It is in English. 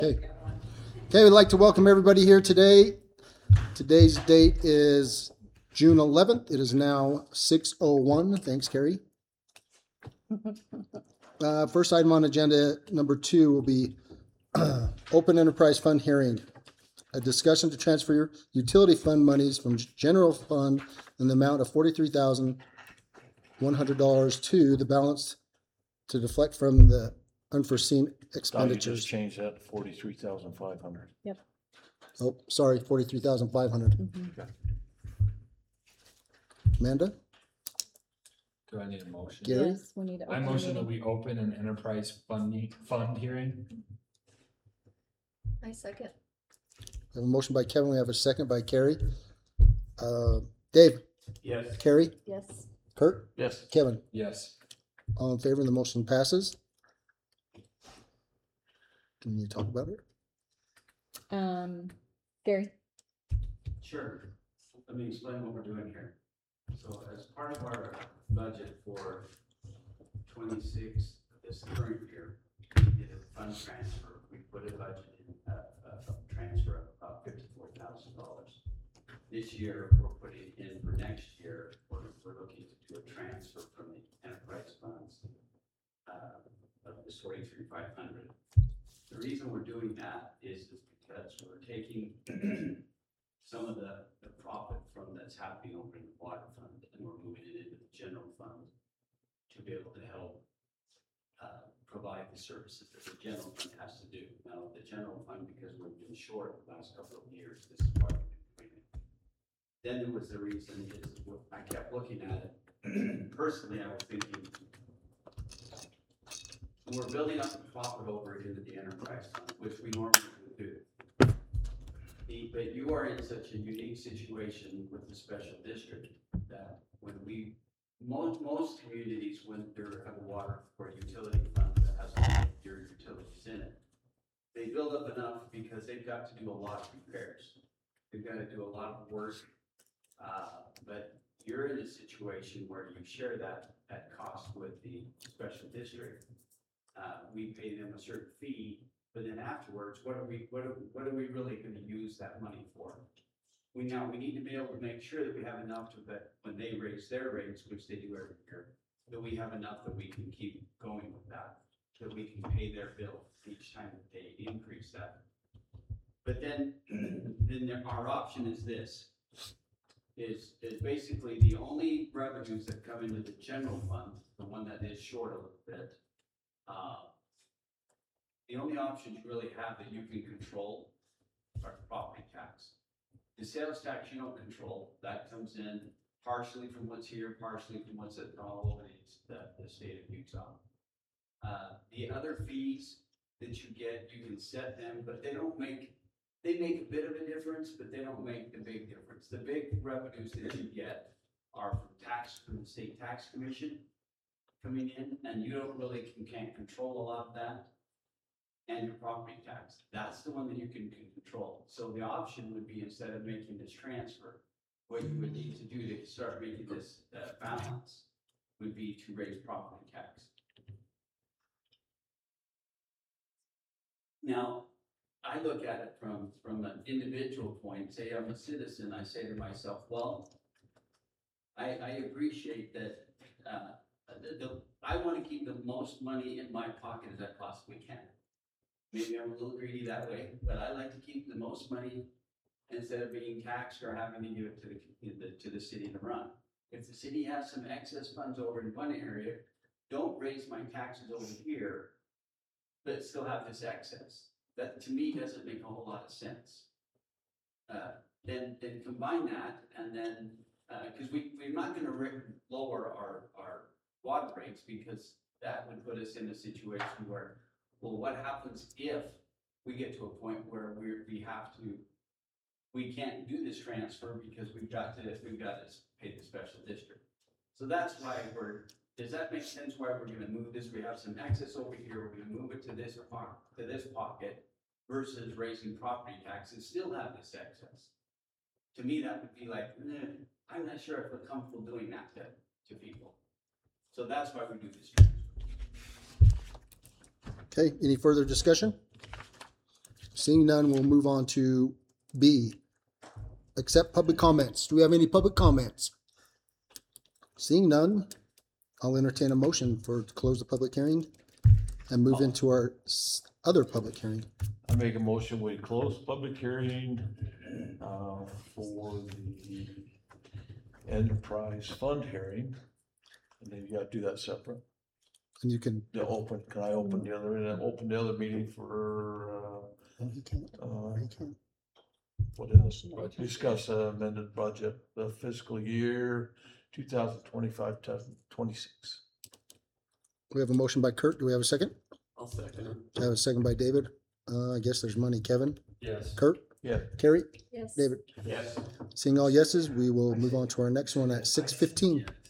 Okay. Okay, we'd like to welcome everybody here today. Today's date is June 11th. It is now 6:01. Thanks, Carrie. First item on agenda number 2 will be Open Enterprise Fund hearing. A discussion to transfer utility fund monies from general fund in the amount of $43,100 to the balance to deflect from the unforeseen Thought you expenditures. just changed that to 43,500. Yep. Oh, sorry, 43,500. Okay. Amanda? Do I need a motion? Gary? Yes, we need to I open the motion that meeting. we open an enterprise fund hearing. I second. We have a motion by Kevin. We have a second by Carrie. Dave? Yes. Carrie? Yes. Kurt? Yes. Kevin? Yes. All in favor? The motion passes. Can you talk about it? Gary. Sure. Let me explain what we're doing here. So as part of our budget for 26, this current year, we did a fund transfer. We put a budget in, a transfer of about $54,000. This year, we're putting in for next year, we're looking to do a transfer from the enterprise funds of this 43,500. The reason we're doing that is because we're taking some of the profit from that's happening over in the water fund, and we're moving it into the general fund to be able to help provide the services that the general fund has to do. Now, the general fund, because we've been short the last couple of years, this is why we've been doing it. Then there was the reason is I kept looking at it. Personally, I was thinking, we're building up the profit over into the enterprise fund, which we normally would do. But you are in such a unique situation with the special district that when most communities, when they have a water or utility fund that has your utilities in it, they build up enough because they've got to do a lot of repairs. They've got to do a lot of work. But you're in a situation where you share that cost with the special district. We pay them a certain fee, but then afterwards, what are we really going to use that money for? We need to be able to make sure that we have enough that when they raise their rates, which they do every year, that we have enough that we can keep going with that we can pay their bill each time that they increase that. But then our option is this, is basically the only revenues that come into the general fund, the one that is short a little bit, the only options you really have that you can control are property tax. The sales tax you don't control. That comes in partially from what's here, partially from what's all over the state of Utah. The other fees that you get, you can set them, but they make a bit of a difference, but they don't make the big difference. The big revenues that you get are from the state tax commission coming in, and you can't control a lot of that. And your property tax, that's the one that you can control. So the option would be, instead of making this transfer, what you would need to do to start making this balance would be to raise property tax. Now, I look at it from an individual point. Say I'm a citizen, I say to myself, well, I appreciate that I want to keep the most money in my pocket as I possibly can. Maybe I'm a little greedy that way, but I like to keep the most money instead of being taxed or having to give it to the city to run. If the city has some excess funds over in one area, don't raise my taxes over here, but still have this excess. That to me doesn't make a whole lot of sense. Then combine that, and then because we're not going to lower our water rates, because that would put us in a situation where, well, what happens if we get to a point where we can't do this transfer because we've got to pay the special district. So that's why does that make sense why we're going to move this? We have some excess over here, we're going to move it to this pocket versus raising property taxes, still have this excess. To me, that would be like, I'm not sure I feel comfortable doing that to people. So that's why we do this transfer. Okay, any further discussion? Seeing none, we'll move on to B. Accept public comments. Do we have any public comments? Seeing none, I'll entertain a motion to close the public hearing and move into our other public hearing. I make a motion, we close public hearing, for the enterprise fund hearing. And then you gotta do that separate. And you can, Can I open the other meeting for, you can't, you can't. what is it? Discuss amended budget, the fiscal year 2025-26. We have a motion by Kurt. Do we have a second? I'll second it. I have a second by David. I guess there's money. Kevin, Yes. Kurt, Yeah, Carrie, Yes. David. Yes. Seeing all yeses, we will move on to our next one at 6:15.